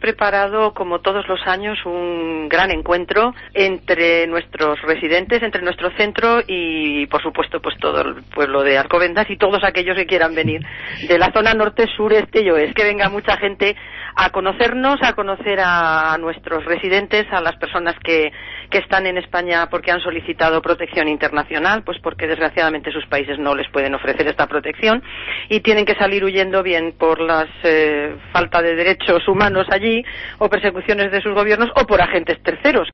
preparado, como todos los años, un gran encuentro entre nuestros residentes, entre nuestro centro y, por supuesto, pues todo el pueblo de Alcobendas y todos aquellos que quieran venir de la zona norte, sur, este y oeste. Que venga mucha gente a conocernos, a conocer a nuestros residentes, a las personas que están en España porque han solicitado protección internacional, pues porque desgraciadamente sus países no les pueden ofrecer esta protección y tienen que salir huyendo bien por las falta de derechos humanos allí o persecuciones de sus gobiernos o por agentes terceros.